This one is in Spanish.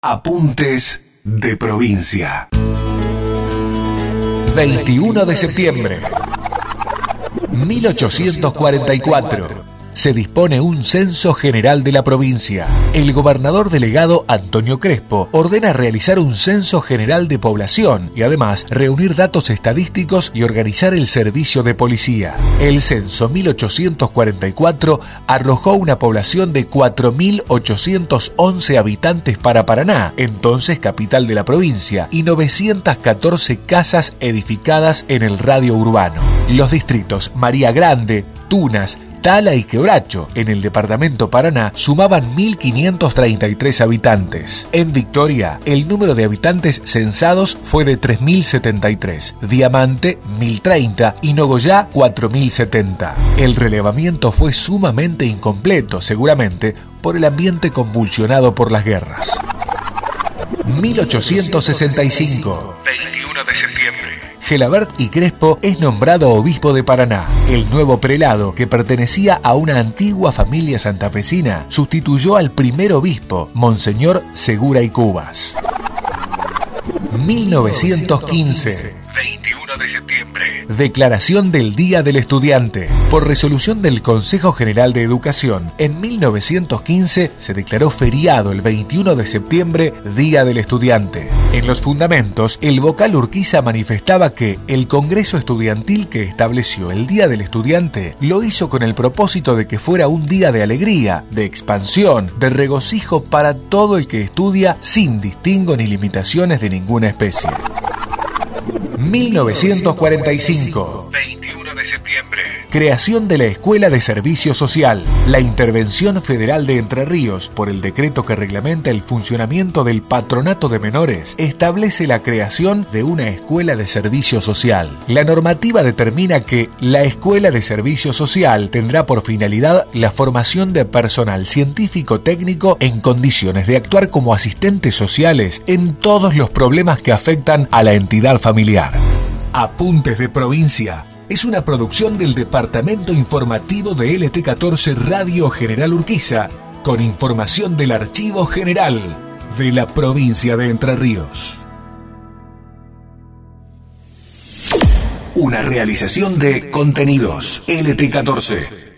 Apuntes de provincia. 21 de septiembre 1844. Se dispone un censo general de la provincia. El gobernador delegado Antonio Crespo ordena realizar un censo general de población y además reunir datos estadísticos y organizar el servicio de policía. El censo 1844 arrojó una población de 4.811 habitantes para Paraná, entonces capital de la provincia, y 914 casas edificadas en el radio urbano. Los distritos María Grande, Tunas, Tala y Quebracho, en el departamento Paraná, sumaban 1.533 habitantes. En Victoria, el número de habitantes censados fue de 3.073, Diamante 1.030 y Nogoyá 4.070. El relevamiento fue sumamente incompleto, seguramente por el ambiente convulsionado por las guerras. 1865. 21 de septiembre. Gelabert y Crespo es nombrado obispo de Paraná. El nuevo prelado, que pertenecía a una antigua familia santafesina, sustituyó al primer obispo, Monseñor Segura y Cubas. 1915. 21 de septiembre. Declaración del Día del Estudiante. Por resolución del Consejo General de Educación, en 1915 se declaró feriado el 21 de septiembre, Día del Estudiante. En los fundamentos, el vocal Urquiza manifestaba que el Congreso Estudiantil que estableció el Día del Estudiante lo hizo con el propósito de que fuera un día de alegría, de expansión, de regocijo para todo el que estudia sin distingo ni limitaciones de ninguna especie. 1945. 21 de septiembre. Creación de la Escuela de Servicio Social. La intervención federal de Entre Ríos por el decreto que reglamenta el funcionamiento del Patronato de Menores establece la creación de una Escuela de Servicio Social. La normativa determina que la Escuela de Servicio Social tendrá por finalidad la formación de personal científico-técnico en condiciones de actuar como asistentes sociales en todos los problemas que afectan a la entidad familiar. Apuntes de provincia es una producción del Departamento Informativo de LT14 Radio General Urquiza, con información del Archivo General de la provincia de Entre Ríos. Una realización de Contenidos LT14.